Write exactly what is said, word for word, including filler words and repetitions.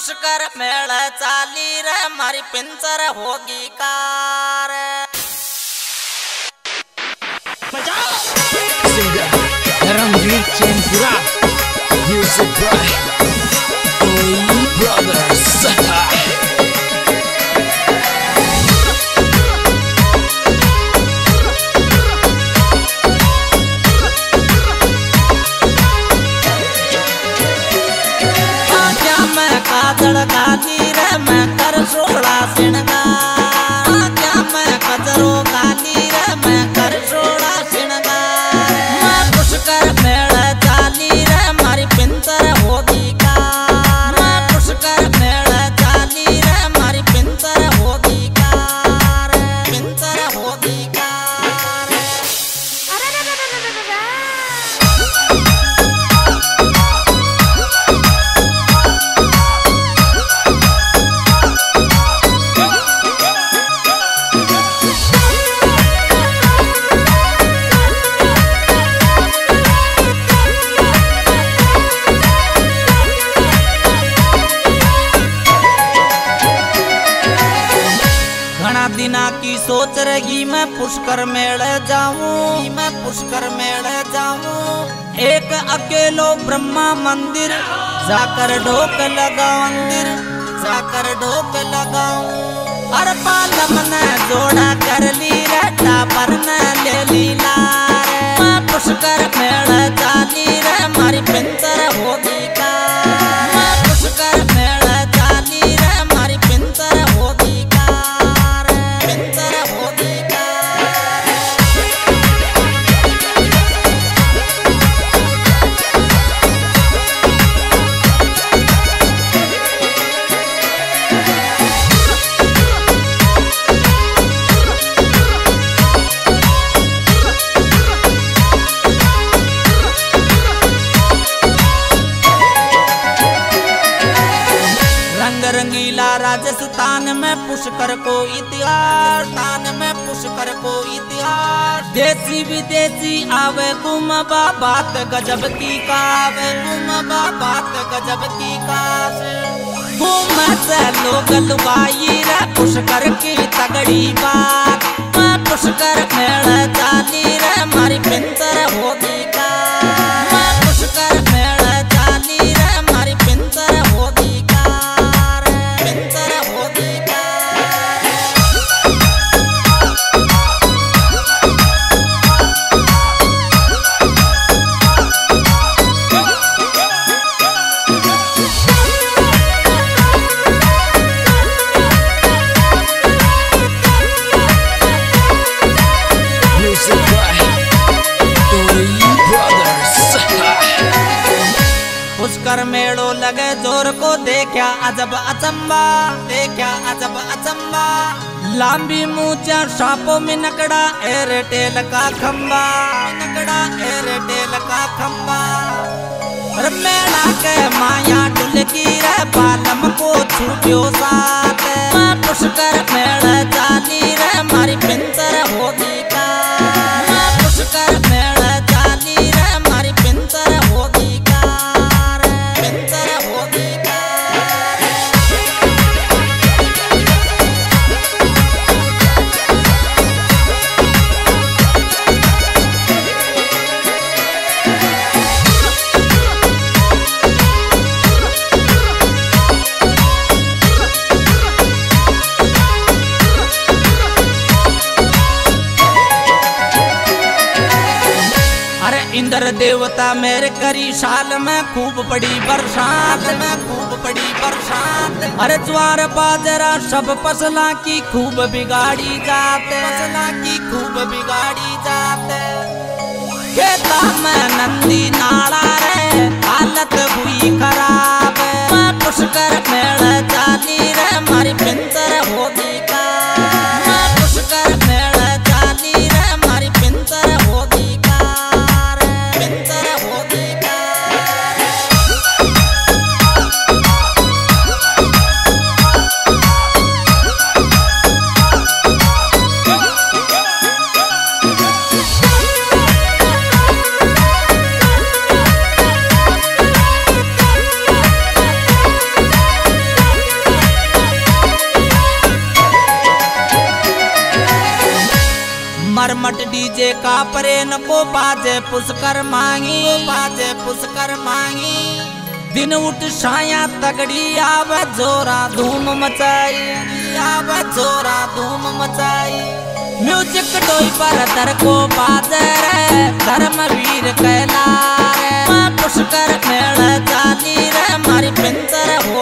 पुष्कर मेल चाली रे मारी पिंचर होगी car Ranveer Chainpura music by Toi brothers. काली रे मैं कर सोड़ा सिणगार क्या मैं कजरो काली रे मैं कर सोड़ा सिणगार मैं पुष्कर मेल चाली रे मारी पिंचर होगी कार मैं पुष्कर मेल चाली रे मारी पिंचर होगी कार पिंचर होगी कार। दिना की सोच रही मैं पुष्कर मेल जाऊं मैं पुष्कर मेल जाऊं एक अकेलो ब्रह्मा मंदिर जाकर ढोक लगाऊं मंदिर जाकर ढोक लगाऊं हर पालम ने जोड़ा कर ली रटा पर न ले ली लार मैं पुष्कर मेल चाली रे मारी पिंचर होगी कार मैं पुष्कर मेल चाली रे मारी पिंचर होगी रंगीला राजस्थान में पुष्कर को इतिहास स्थान में पुष्कर को इतिहास देसी विदेशी आवे घूमबा बात गजब की कावे घूमबा बात गजब की कास घूम से लोग लुगाई रे पुष्कर की तगड़ी बात मैं पुष्कर मेल चाली रे मारी पिंचर होगी कार मैं पुष्कर मेल चाली रे मारी पिंचर होगी पुष्कर मेड़ो लगे जोर को देखा अजब अचंबा देखा अजब अचंबा लांबी मूंचा सांपों में नकड़ा एयरटेल का खंबा नकड़ा एयरटेल का खंबा मेला के माया डुलकी रे बालम को छूट्यो साथ मैं पुष्कर मेल चाली रे मारी पिंचर होगी कार मैं पुष्कर मेल चाली रे मारी पिंचर होगी इंद्र देवता मेरे करी साल में खूब बड़ी बरसात में खूब बड़ी बरसात अरे ज्वार बाजरा सब फसला की खूब बिगाड़ी जाते फसला की खूब बिगाड़ी जाते खेता में नंदी नाड़ा रे हालत हुई खराब मैं पुष्कर मेल चाली रे मारी पिंचर होगी कार मैं पुष्कर मेल चाली रे मारी पिंचर होगी घुमट डीजे का परेन को बाजे पुष्कर मांगी बाजे पुष्कर मांगी दिन उठ छाया तगड़ी आवे जोरा धूम मचाई आवे जोरा धूम मचाई म्यूजिक डोई पर दर को बाजे रे धर्मवीर कहला रे पुष्कर मेल चाली रे मारी पिंतर